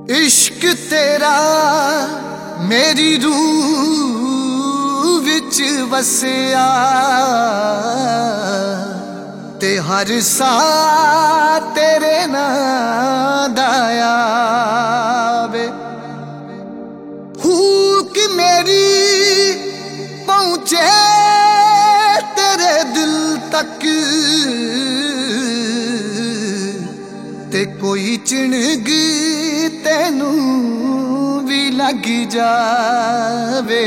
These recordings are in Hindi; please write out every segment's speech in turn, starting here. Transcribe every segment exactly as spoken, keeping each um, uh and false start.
इश्क तेरा मेरी रूह विच वसिया ते हर सा तेरे नाम दा आवे। हुक मेरी पहुंचे तेरे दिल तक ते कोई चिणग तेनू भी लग जावे।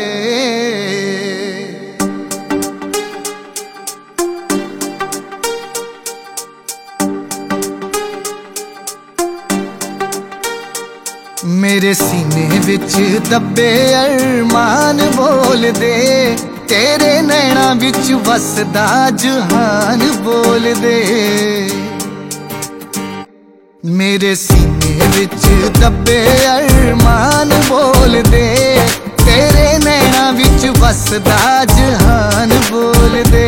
मेरे सीने विच दबे अरमान बोल दे, तेरे नैना विच वसदा जहान बोल दे। मेरे सीने विच दबे अरमान बोल दे, तेरे नैना विच वसदा जहान बोल दे।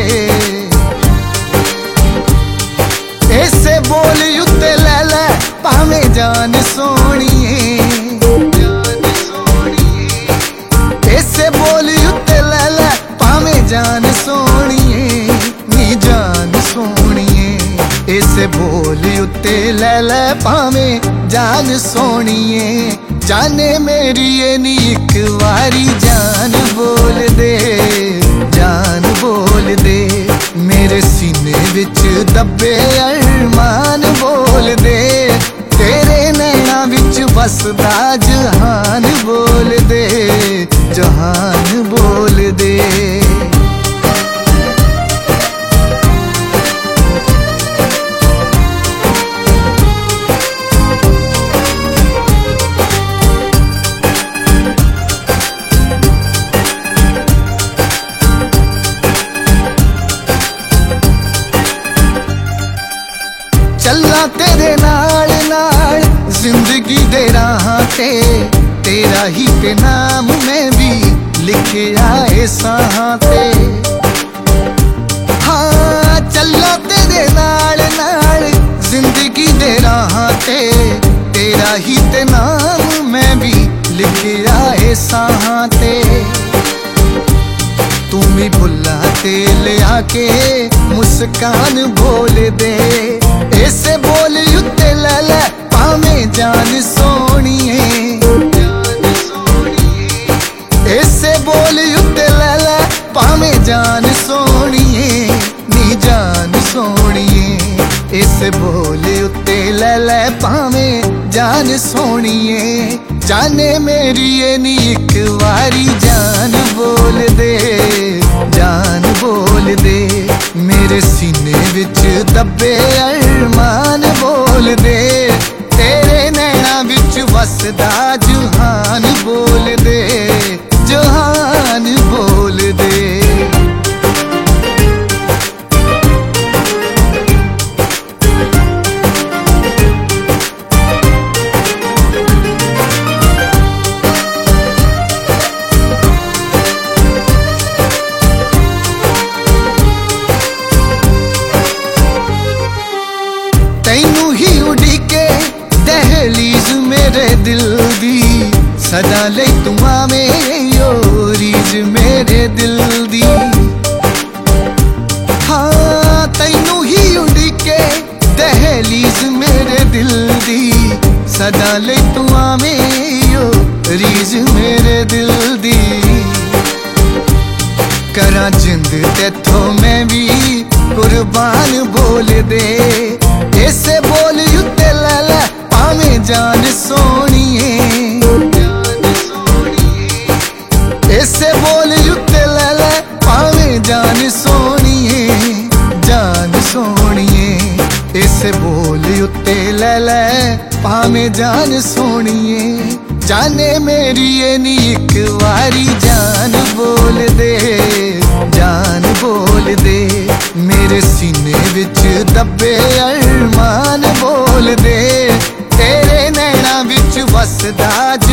ऐसे बोल उत्ते लै लै भावें जान सोहणीए, ऐसे बोल उत्ते लै लै भावें जान सोहणीए, नी जान सोहणीए। ऐसे बोल उत्ते लै लै भावें जान सोहणीए, जाने मेरी ए नी इक वारी जान बोल दे, जान बोल दे। मेरे सीने विच दबे अरमान बोल दे, तेरे नैना विच वसदा जहान बोल दे, जहान बोल दे। चलना तेरे नाल नाल जिंदगी दे राहां ते, तेरा ही ते नाम मैं भी लिखिया ए साहां ते। हाँ चलना तेरे नाल नाल जिंदगी दे राहां ते, तेरा ही ते नाम मैं भी लिखिया ए साहां ते। तू भी भुला ते लिया के मुस्कान बोल दे, ऐसे बोल उत्ते लै लै भावें जान सोहणीए, ऐसे बोल उत्ते लै लै भावें जान सोहणीए, नी जान सोहणीए। ऐसे बोल उत्ते लै लै भावें जान सोहणीए, जाने मेरी ए नी इक वारी जान बोल दे, जान बोल दे। मेरे सीने विच दबे अरमान बोल दे, तेरे नैना विच वसदा जहान बोल दे, जहान बोल दे। तैनू ही उड़ीके दहलीज मेरे दिल दी, सदा ले तू आवें यो रीज मेरे दिल दी। हाँ तैनू ही उड़ीके दहलीज मेरे दिल दी, सदा ले तू आवें यो रीज मेरे दिल दी। करा जिंद तेथों मैं भी कुर्बान बोल दे, ऐसे बोल उत्ते लै लै भावें जान सोहणीए, ऐसे बोल उत्ते लै लै भावें जान सोहणीए, जान सोहणीए। ऐसे बोल उत्ते लै लै भावें जान सोहणीए, जाने मेरी ए नी इक वारी जान बोल दे, जान बोल दे। मेरे सीने विच दबे अरमान बोल दे, तेरे नैना विच वसदा